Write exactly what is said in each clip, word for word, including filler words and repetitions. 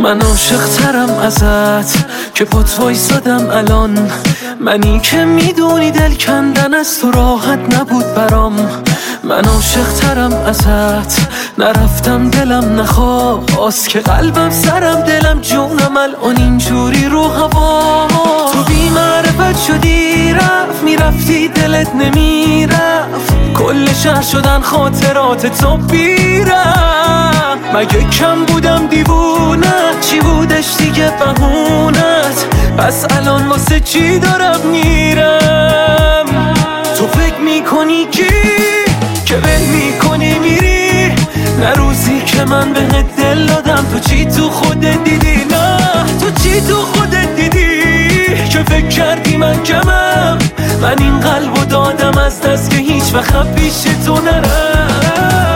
من عاشق ترم ازت که پات وایسادم الان، منی که میدونی دل کندن از تو راحت نبود برام. من عاشق ترم ازت، نرفتم دلم نخواست که قلبم سرم دلم جونم الان اینجوری رو هوا. تو بی معرفت شدی رفت میرفتی دلت نمیرفت، کل شهر شدن خاطرات تو بیرم. مگه کم بودم دیوونت، چی بودش دیگه بهونت؟ پس الان واسه چی دارم میرم؟ تو فکر میکنی کی که ول میکنی میری؟ نه روزی که من بهت دل دادم تو چی تو خودت دیدی؟ نه تو چی تو خودت دیدی که فکر کردی من کمم؟ من این قلبو دادم از دست که هیچ وقت پیش تو نرم.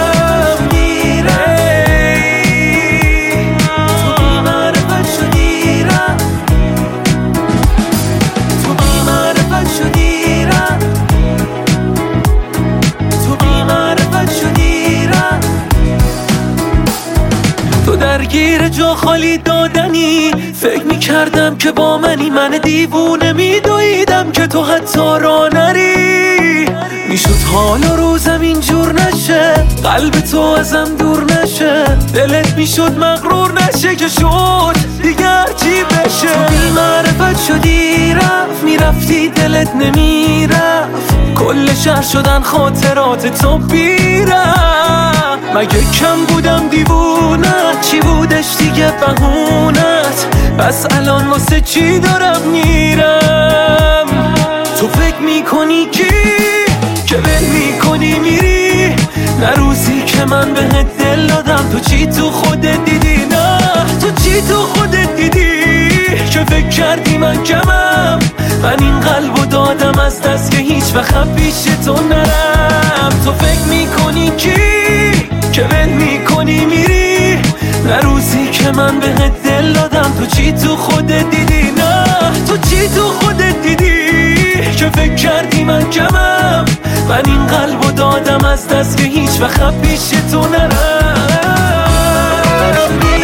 درگیر جا خالی دادنی، فکر میکردم که با منی، من دیوونه میدویدم که تو حتی را نری. میشد حال و روزم اینجور نشه، قلب تو ازم دور نشه، دلت میشد مغرور نشه که شد دیگر چی بشه. تو بی معرفت شدی رفت میرفتی دلت نمیرفت، کل شهر شدن خاطرات تو بیرم. مگه کم بودم دیوونت، چی بودش دیگه بهونت؟ پس الان واسه چی دارم میرم؟ تو فکر میکنی کی که ول میکنی میری؟ نه روزی که من بهت دل دادم تو چی تو خودت دیدی؟ نه تو چی تو خودت دیدی که فکر کردی من کمم؟ من این قلبو دادم از دست که هیچ وقت پیش تو نرم. تو فکر میکنی کی که ول میکنی میری؟ نه روزی که من بهت دل دادم تو چی تو خودت دیدی؟ نه تو چی تو خودت دیدی که فکر کردی من کمم؟ من این قلبو دادم از دست که هیچ وقت پیش تو نرم.